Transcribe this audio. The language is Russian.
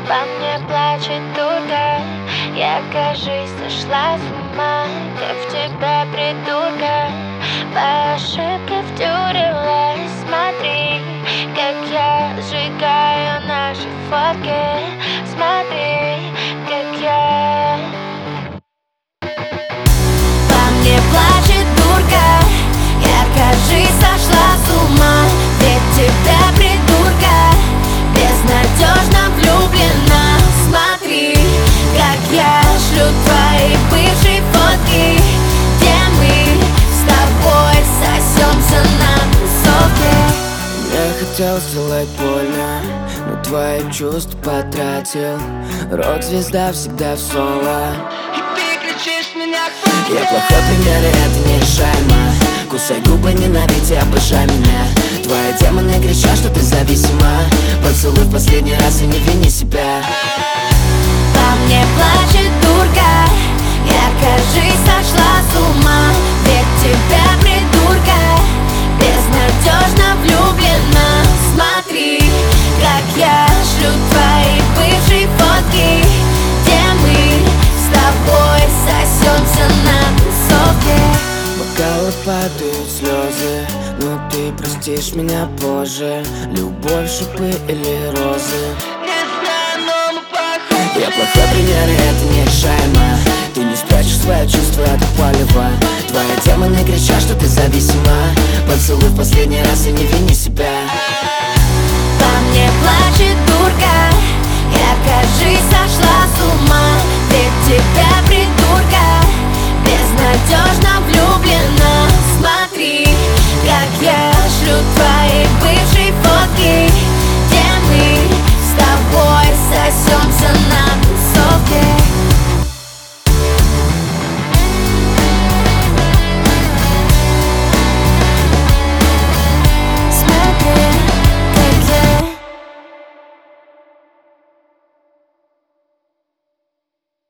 По мне плачет дурка. Я, кажись, сошла с ума. Я в тебя, придурка, по ошибке втюрилась. Смотри, как я сжигаю наши фотки. Смотри, как я. По мне плачет дурка. Я, кажись, сошла с ума. Ведь тебя, придурка, безнадежно влюблена. Смотри, как я шлю твои бывшие фотки, где мы с тобой сосемся на тусовке. Я хотел сделать больно, но твои чувства потратил. Рок-звезда всегда в соло, И ты кричишь меня хватит. я плохой пример, и это нерешаемо. Кусай губы, ненавидь и обожай меня. Твои демоны кричат, что ты зависима. Поцелуй в последний раз и не вини себя. По мне плачет дурка. Я, кажись, сошла с ума. Ведь тебя, придурка, безнадежно влюблена. Смотри, как я шлю твои бывшие фотки, где мы с тобой сосемся на тусовке. Бокалы падают слезы, но ты простишь меня позже. Любовь, шипы или розы. Не знаю, но мы похожи. Я плохой пример, и это нерешаемо. Ты не спрячешь свои чувства от палева. Твои демоны кричат, что ты зависима. Поцелуй в последний раз и не вини себя. По мне плачет дурка.